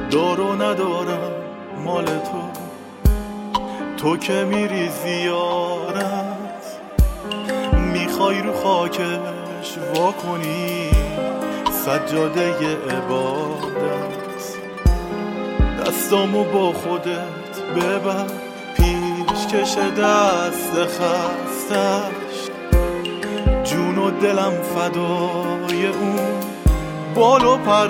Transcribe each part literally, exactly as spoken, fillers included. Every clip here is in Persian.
دار و ندارم مال تو، تو که میری زیارت میخوای رو خاکش وا کنی سجاده عبادت. دستامو با خودت ببر پیش کش دست خستش، جون و دلم فدای اون بال و پر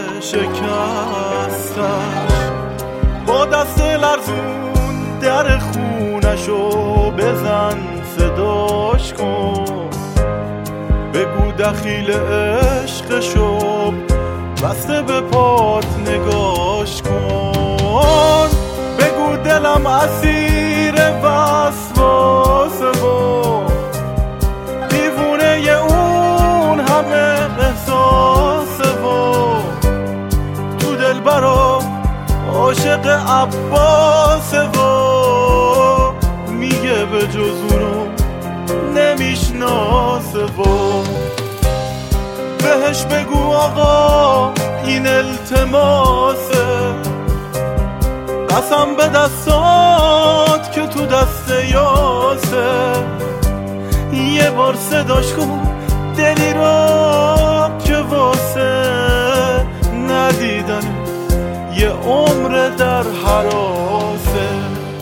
شکستش. با دست لرزون در خونشو بزن صداش کن، بگو دخیل عشقشو بسته به پات نگاش کن. بگو دلم اسیر وسواسه و دیوونه اون همه احساسه و تو دل برا عاشق عباسه و میگه به جز اونو نمیشناسه و بهش بگو آقا این التماسه، قسم به دستات که تو دست یاسه. یه بار صداش کن دلی را که واسه ندیدن یه عمر در حراسه.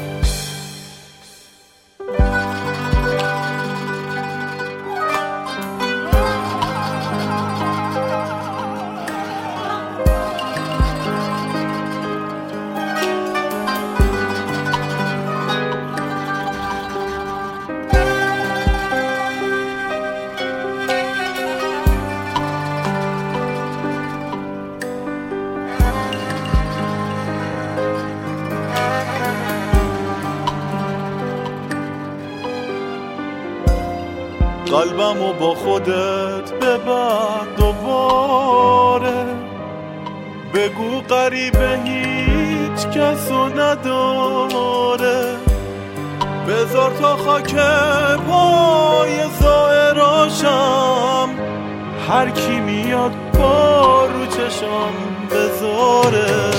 قلبمو با خودت ببر دوباره، بگو غریبه هیچ کسو نداره. بذار تا خاک پای زائراشم هر کی میاد با رو چشم بذاره.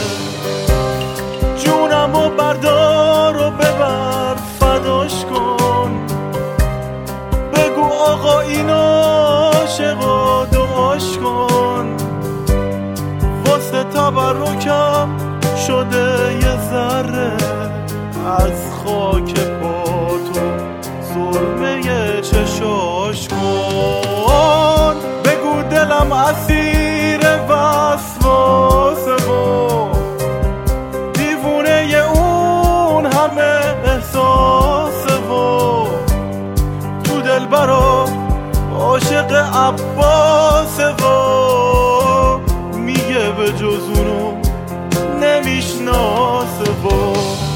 جونمو بردار و ببر فداش کن، بگو آقا این عاشقا دعاش کن. واسه تبرکم شده یه ذره از خاک پاتو سرمه چشاش کن. بگو دلم اسیر وسواسه و دیوونه اون همه احساسه و تو دل برا عاشق عباسه و میگه به جز اونو نمیشناسه و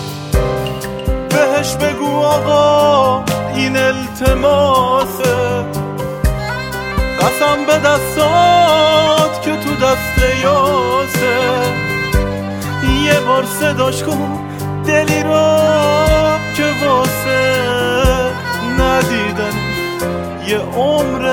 بهش بگو آقا این التماسه، قسم به دستات که تو دست یاسه. یه بار صداش کن دلی را که واسه ندیدن یه عمر